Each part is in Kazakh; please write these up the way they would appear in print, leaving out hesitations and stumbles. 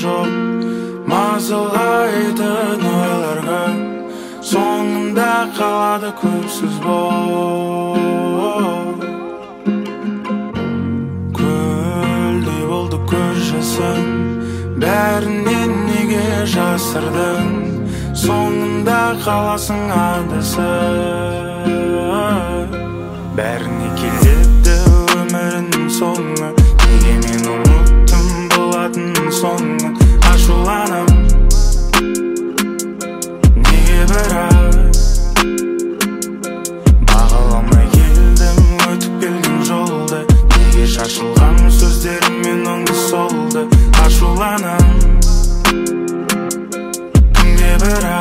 жоқ мазалайтын ойлар көп, соңында қалады көпсіз болып. Көлдей болды көз жасың, бәрінен неге жасырдың, соңында қаласың адасып. Бәріне келеді өмірінің соңы, неге мен ұмыттым болатын соңы. Ашуланам неге бірақ бағаламай келдім өтіп келген жолды, неге шашылған сөздеріммен оңды солды. Ашуланам кімге бірақ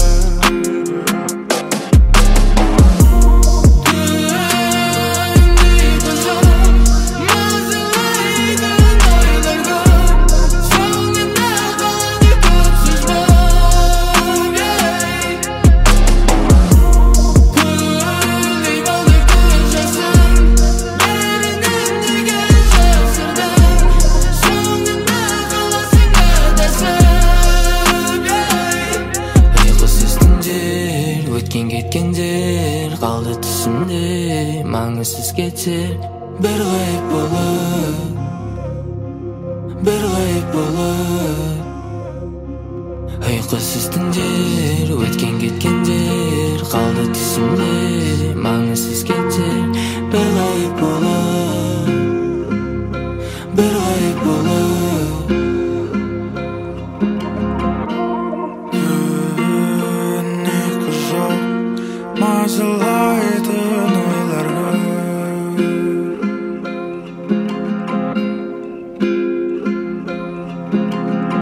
кеткендер қалды түсімде, маңызсыз кетер бір ғайып болып, бір ғайып болып. Ұйқысыз түндер, өткен кеткендер қалды түсімде, маңызсыз кетер бір ғайып болып, бір ғайып болып. Мазалайтын